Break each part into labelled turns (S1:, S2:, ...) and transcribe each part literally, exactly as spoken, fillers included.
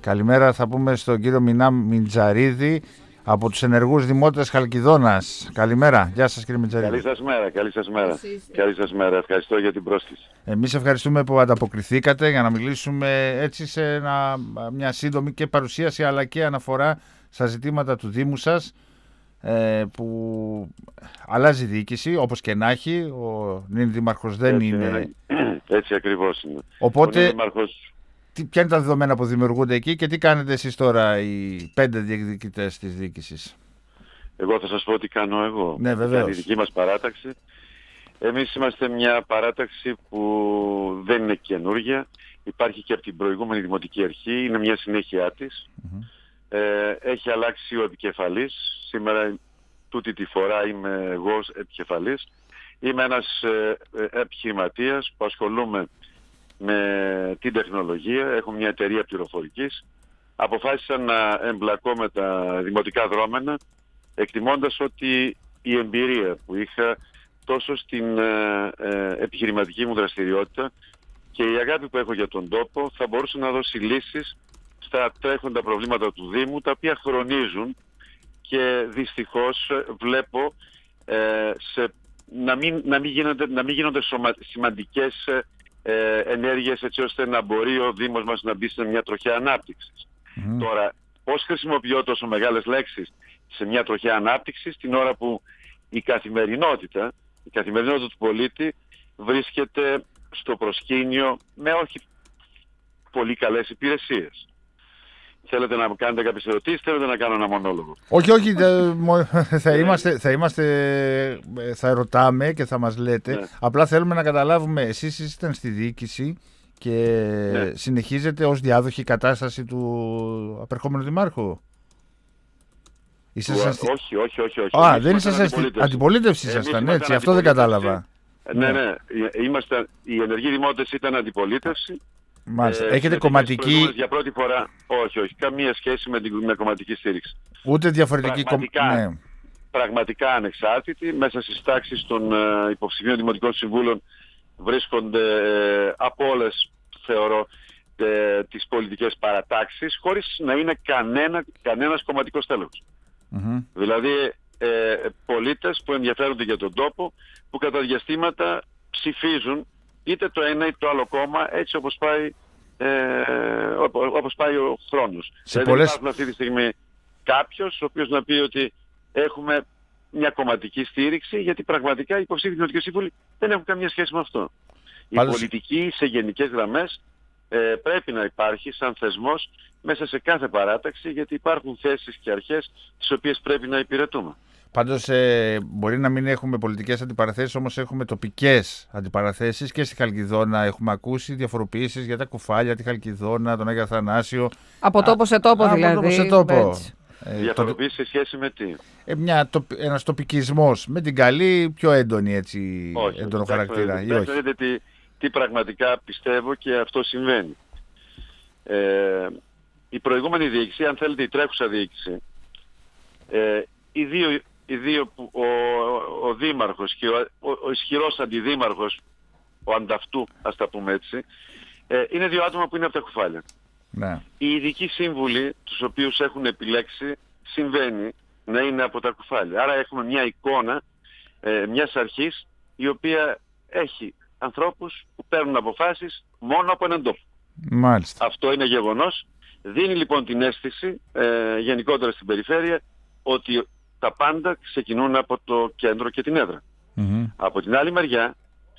S1: Καλημέρα θα πούμε στον κύριο Μινά Μιτζαρίδη από τους ενεργούς δημότες Χαλκιδόνας. Καλημέρα, γεια σας κύριε Μιτζαρίδη.
S2: Καλή σας μέρα, καλή σας μέρα. Καλή σας μέρα, ευχαριστώ για την πρόσκληση.
S1: Εμείς ευχαριστούμε που ανταποκριθήκατε για να μιλήσουμε έτσι σε ένα, μια σύντομη και παρουσίαση αλλά και αναφορά στα ζητήματα του Δήμου σας, ε, που αλλάζει διοίκηση όπως και να έχει. Ο νυν δήμαρχος δεν
S2: έτσι
S1: είναι...
S2: είναι. Έτσι ακριβώς είναι.
S1: Οπότε,
S2: δήμαρχος...
S1: τι, ποια είναι τα δεδομένα που δημιουργούνται εκεί και τι κάνετε εσείς τώρα οι πέντε διεκδικητές της διοίκησης?
S2: Εγώ θα σας πω τι κάνω εγώ.
S1: Ναι, βεβαίως.
S2: Για τη δική μας παράταξη. Εμείς είμαστε μια παράταξη που δεν είναι καινούργια. Υπάρχει και από την προηγούμενη Δημοτική Αρχή. Είναι μια συνέχεια της. Mm-hmm. Ε, έχει αλλάξει ο επικεφαλής. Σήμερα τούτη τη φορά είμαι εγώ επικεφαλής. Είμαι ένας ε, ε, επιχειρηματίας που ασχολούμαι με την τεχνολογία. Έχω μια εταιρεία πληροφορικής. Αποφάσισα να εμπλακώ με τα δημοτικά δρόμενα, εκτιμώντας ότι η εμπειρία που είχα τόσο στην ε, ε, επιχειρηματική μου δραστηριότητα και η αγάπη που έχω για τον τόπο θα μπορούσε να δώσει λύσεις στα τρέχοντα προβλήματα του Δήμου, τα οποία χρονίζουν και δυστυχώς βλέπω ε, σε, να, μην, να, μην γίνονται, να μην γίνονται σωμα, σημαντικές ε, ενέργειες έτσι ώστε να μπορεί ο Δήμος μας να μπει σε μια τροχιά ανάπτυξης. Mm. Τώρα, πώς χρησιμοποιώ τόσο μεγάλες λέξεις σε μια τροχιά ανάπτυξης την ώρα που η καθημερινότητα, η καθημερινότητα του πολίτη βρίσκεται στο προσκήνιο με όχι πολύ καλές υπηρεσίες. Θέλετε να κάνετε κάποιες ερωτήσεις, θέλετε να κάνω ένα μονόλογο?
S1: Όχι, όχι, δε, θα, είμαστε, θα είμαστε, θα ρωτάμε και θα μας λέτε. Ναι. Απλά θέλουμε να καταλάβουμε, εσείς ήσασταν στη διοίκηση και ναι. συνεχίζετε ως διάδοχη κατάσταση του απερχόμενου δημάρχου?
S2: Ήσασταν... Στη... Όχι, όχι, όχι, όχι.
S1: Α, δεν ήσασταν στην αντιπολίτευση, ήσασταν έτσι, αυτό δεν κατάλαβα.
S2: Ναι, ναι, είμαστε, οι ενεργοί δημότες ήταν αντιπολίτευση.
S1: Μάλιστα. Ε, Έχετε κομματική...
S2: Για πρώτη φορά, όχι, όχι, καμία σχέση με την με κομματική στήριξη.
S1: Ούτε διαφορετική
S2: πραγματικά,
S1: κομ... ναι.
S2: πραγματικά ανεξάρτητη. Μέσα στις τάξεις των uh, υποψηφίων δημοτικών συμβούλων βρίσκονται uh, από όλες, θεωρώ, uh, τις πολιτικές παρατάξεις, χωρίς να είναι κανένα, κανένας κομματικός τέλος. Mm-hmm. Δηλαδή, uh, πολίτες που ενδιαφέρονται για τον τόπο, που κατά διαστήματα ψηφίζουν είτε το ένα είτε το άλλο κόμμα, έτσι όπως πάει, ε, όπως πάει ο χρόνος. Δηλαδή πολλές... υπάρχουν αυτή τη στιγμή κάποιος ο οποίος να πει ότι έχουμε μια κομματική στήριξη, γιατί πραγματικά οι υποψήφιοι δημοτικοί σύμβουλοι δεν έχουν καμία σχέση με αυτό. Πάντως... Η πολιτική σε γενικές γραμμές ε, πρέπει να υπάρχει σαν θεσμός μέσα σε κάθε παράταξη, γιατί υπάρχουν θέσεις και αρχές τις οποίες πρέπει να υπηρετούμε.
S1: Πάντως ε, μπορεί να μην έχουμε πολιτικές αντιπαραθέσεις, όμως έχουμε τοπικές αντιπαραθέσεις και στη Χαλκιδόνα έχουμε ακούσει διαφοροποιήσεις για τα Κουφάλια, τη Χαλκιδόνα, τον Άγιο Αθανάσιο.
S3: Από τόπο σε τόπο
S1: α,
S3: δηλαδή.
S1: Από τόπο σε τόπο.
S2: Ε, διαφοροποιήσεις σε σχέση με τι?
S1: Ε, μια, το, ένας τοπικισμός, με την καλή πιο έντονη έτσι,
S2: όχι,
S1: έντονο
S2: όχι,
S1: χαρακτήρα.
S2: Δεν ξέρετε τι, τι πραγματικά πιστεύω και αυτό συμβαίνει. Ε, η προηγούμενη διοίκηση, αν θέλετε η τρέχουσα διοίκηση, ε, οι δύο... Οι δύο που, ο, ο, ο δήμαρχος και ο, ο, ο ισχυρός αντιδήμαρχος, ο ανταυτού, ας τα πούμε έτσι, ε, είναι δύο άτομα που είναι από τα Κουφάλια.
S1: Ναι.
S2: Οι ειδικοί σύμβουλοι, τους οποίους έχουν επιλέξει, συμβαίνει να είναι από τα Κουφάλια. Άρα έχουμε μια εικόνα ε, μιας αρχής η οποία έχει ανθρώπους που παίρνουν αποφάσεις μόνο από έναν τόπο.
S1: Μάλιστα.
S2: Αυτό είναι γεγονός. Δίνει λοιπόν την αίσθηση ε, γενικότερα στην περιφέρεια ότι τα πάντα ξεκινούν από το κέντρο και την έδρα. Mm-hmm. Από την άλλη μεριά,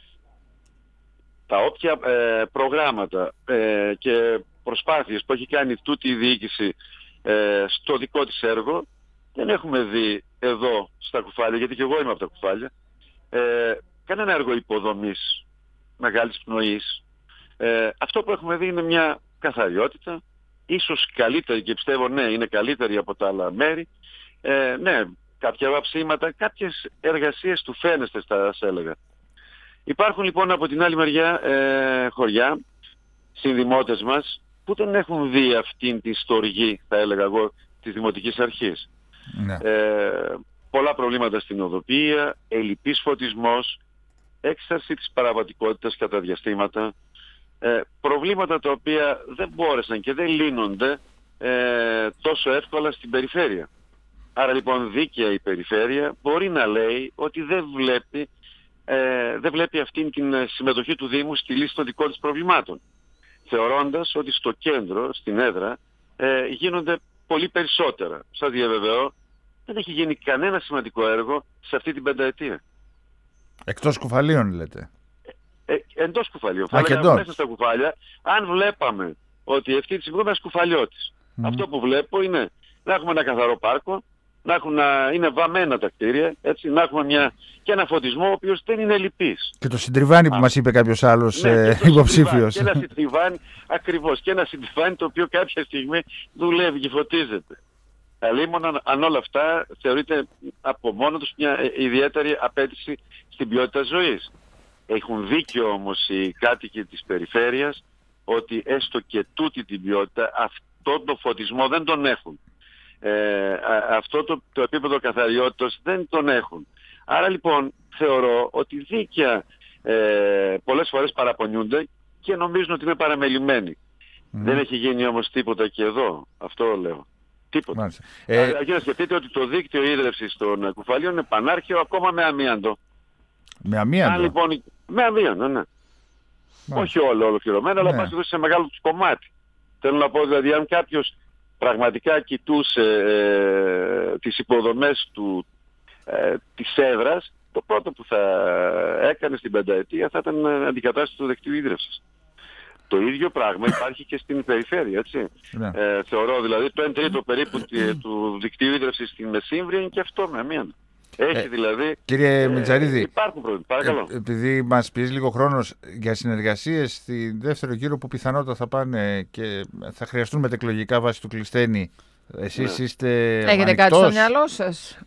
S2: τα όποια ε, προγράμματα ε, και προσπάθειες που έχει κάνει τούτη η διοίκηση ε, στο δικό της έργο, δεν έχουμε δει εδώ στα Κουφάλια, γιατί και εγώ είμαι από τα Κουφάλια, ε, κανένα έργο υποδομής μεγάλης πνοής. Ε, αυτό που έχουμε δει είναι μια καθαριότητα, ίσως καλύτερη, και πιστεύω ναι, είναι καλύτερη από τα άλλα μέρη. Ε, ναι, κάποια βαψίματα, κάποιες εργασίες του φαίνεστε, θα σας έλεγα. Υπάρχουν λοιπόν από την άλλη μεριά ε, χωριά, συνδημότες μας, που δεν έχουν δει αυτήν τη στοργή, θα έλεγα εγώ, της Δημοτικής Αρχής. Ναι. Ε, πολλά προβλήματα στην οδοποιία, ελλειπής φωτισμός, έξαρση της παραβατικότητας κατά διαστήματα, ε, προβλήματα τα οποία δεν μπόρεσαν και δεν λύνονται ε, τόσο εύκολα στην περιφέρεια. Άρα λοιπόν δίκαια η περιφέρεια μπορεί να λέει ότι δεν βλέπει, ε, δεν βλέπει αυτήν την συμμετοχή του Δήμου στη λύση των δικών της προβλημάτων. Θεωρώντας ότι στο κέντρο, στην έδρα, ε, γίνονται πολύ περισσότερα. Σας διαβεβαιώ, δεν έχει γίνει κανένα σημαντικό έργο σε αυτή την πενταετία.
S1: Εκτός κουφαλίων λέτε.
S2: Ε, εντός κουφαλίων.
S1: Α, και εντός.
S2: Μέσα στα κουφάλια, αν βλέπαμε ότι αυτή τη στιγμή είναι ένας κουφαλιώτης. Mm. Αυτό που βλέπω είναι να έχουμε ένα καθαρό πάρκο, να, έχουν, να είναι βαμμένα τα κτίρια, έτσι, να έχουμε μια, και ένα φωτισμό ο οποίος δεν είναι λυπής.
S1: Και το συντριβάνι που Α. μας είπε κάποιος άλλος
S2: ναι,
S1: ε, υποψήφιος.
S2: Και ένα συντριβάνι, ακριβώς, και ένα συντριβάνι το οποίο κάποια στιγμή δουλεύει και φωτίζεται. Αλίμονα, αν όλα αυτά θεωρείται από μόνο τους μια ιδιαίτερη απέτηση στην ποιότητα ζωής. Έχουν δίκιο όμως οι κάτοικοι της περιφέρειας ότι έστω και τούτη την ποιότητα, αυτό το φωτισμό δεν τον έχουν. Ε, αυτό το, το επίπεδο καθαριότητας δεν τον έχουν. Άρα λοιπόν θεωρώ ότι δίκαια ε, πολλές φορές παραπονιούνται και νομίζουν ότι είναι παραμελημένοι. Mm. Δεν έχει γίνει όμως τίποτα και εδώ. Αυτό λέω. Τίποτα. Ε... Αρκεί να σκεφτείτε ότι το δίκτυο ίδρυυσης των κουφαλίων είναι πανάρχαιο ακόμα με αμίαντο.
S1: Με αμίαντο?
S2: Αν, λοιπόν, με αμίαντο, ναι. Μάλιστα. Όχι όλο ολοκληρωμένο, αλλά ναι. Πάση σε μεγάλο τους κομμάτι. Θέλω να πω δηλαδή, αν κάποιος πραγματικά κοιτούσε ε, τις υποδομές του, ε, της έδρας, το πρώτο που θα έκανε στην πενταετία θα ήταν αντικατάσταση του δικτύου ίδρυυσης. Το ίδιο πράγμα υπάρχει και στην περιφέρεια, έτσι. Ναι. Ε, θεωρώ δηλαδή το ένα τρίτο περίπου του δικτύου ίδρυυσης στην Μεσύμβρια είναι και αυτό με αμίαντο. Έχει ε, δηλαδή.
S1: Κύριε ε, Μιτζαρίδη,
S2: υπάρχουν προβλήματα. Παρακαλώ.
S1: Ε, επειδή μας πιέζει λίγο χρόνος για συνεργασίες στη δεύτερο γύρο που πιθανότατα θα πάνε και θα χρειαστούν μετεκλογικά βάσει του Κλεισθένη, εσείς ναι. είστε.
S3: Έχετε
S1: ανοιχτός?
S3: Κάτι στο μυαλό σας?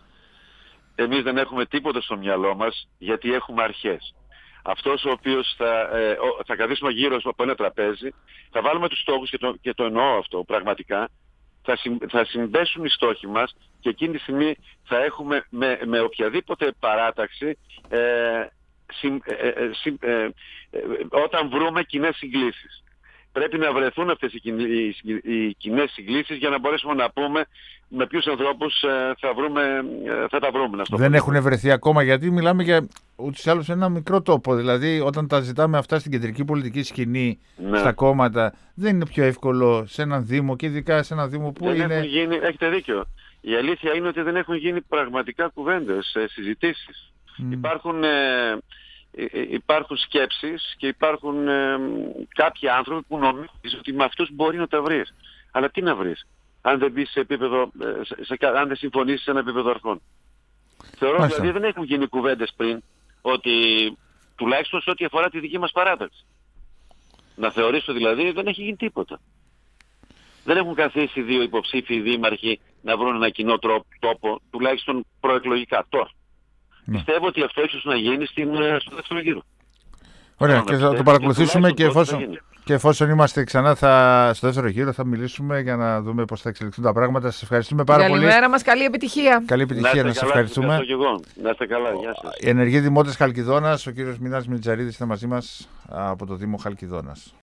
S2: Εμείς δεν έχουμε τίποτα στο μυαλό μας γιατί έχουμε αρχές. Αυτός ο οποίος θα, ε, θα καθίσουμε γύρω από ένα τραπέζι, θα βάλουμε τους στόχους και το, και το εννοώ αυτό πραγματικά. Θα, συμ, θα συμπέσουν οι στόχοι μας και εκείνη τη στιγμή θα έχουμε με, με οποιαδήποτε παράταξη ε, συμ, ε, ε, συμ, ε, ε, όταν βρούμε κοινές συγκλήσεις. Πρέπει να βρεθούν αυτές οι, οι, οι κοινές συγκλήσεις για να μπορέσουμε να πούμε με ποιους ανθρώπους ε, θα, βρούμε, ε, θα τα βρούμε. Να
S1: Δεν έχουν βρεθεί ακόμα γιατί μιλάμε για ούτως ή άλλως ένα μικρό τόπο. Δηλαδή όταν τα ζητάμε αυτά στην κεντρική πολιτική σκηνή, ναι. στα κόμματα, δεν είναι πιο εύκολο σε έναν Δήμο και ειδικά σε έναν Δήμο που
S2: δεν
S1: είναι.
S2: Έχουν γίνει, έχετε δίκιο. Η αλήθεια είναι ότι δεν έχουν γίνει πραγματικά κουβέντες, ε, συζητήσεις. Mm. Υπάρχουν, ε, υπάρχουν σκέψεις και υπάρχουν ε, κάποιοι άνθρωποι που νομίζουν ότι με αυτούς μπορεί να τα βρεις. Αλλά τι να βρεις, αν δεν μπεις σε επίπεδο, σε, σε, αν δεν συμφωνήσεις σε ένα επίπεδο αρχών. Θεωρώ Μάλιστα. δηλαδή δεν έχουν γίνει κουβέντες πριν, ότι τουλάχιστον σε ό,τι αφορά τη δική μας παράταξη. Να θεωρήσω δηλαδή δεν έχει γίνει τίποτα. Δεν έχουν καθίσει δύο υποψήφιοι δήμαρχοι να βρουν ένα κοινό τρόπο, τόπο, τουλάχιστον προεκλογικά τώρα. Ναι. Πιστεύω ότι αυτό ίσως να γίνει στην, στο δεύτερο γύρο.
S1: Ωραία, και θα το παρακολουθήσουμε και εφόσον, και εφόσον είμαστε ξανά θα, στο δεύτερο γύρο θα μιλήσουμε για να δούμε πώς θα εξελιχθούν τα πράγματα. Σας ευχαριστούμε πάρα
S3: Καλημέρα
S1: πολύ.
S3: Καλημέρα μας, καλή επιτυχία.
S1: Καλή επιτυχία, να, να σας ευχαριστούμε.
S2: Να είστε καλά, γεια σας.
S1: Οι ενεργοί δημότες Χαλκιδόνας, ο κύριος Μινάς Μιτζαρίδης είναι μαζί μας από το Δήμο Χαλκιδόνας.